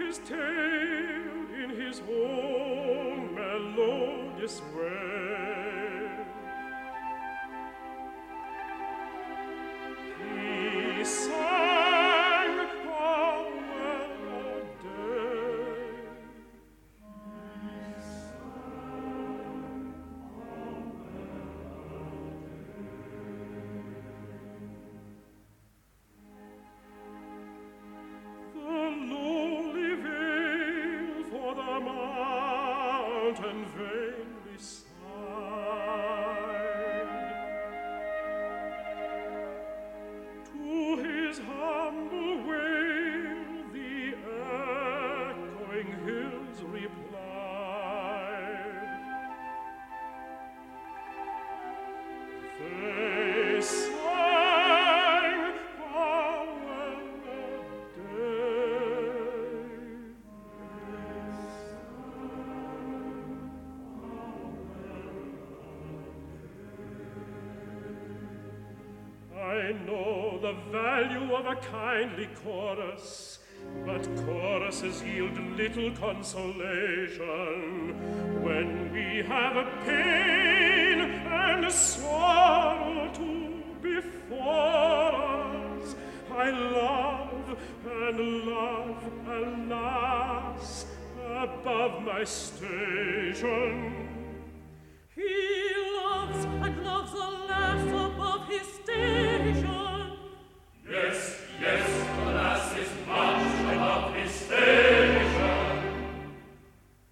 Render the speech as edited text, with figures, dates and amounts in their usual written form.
his tale in his own melodious way. He sang how well a day. The lowly vale for the mountain vainly sighed. To his humble wail the echoing hills replied. They sang how well a day. I know the value of a kindly chorus, but choruses yield little consolation when we have a pain and a sorrow too before us. I love and love, alas, above my station. He loves and loves, alas, above his station.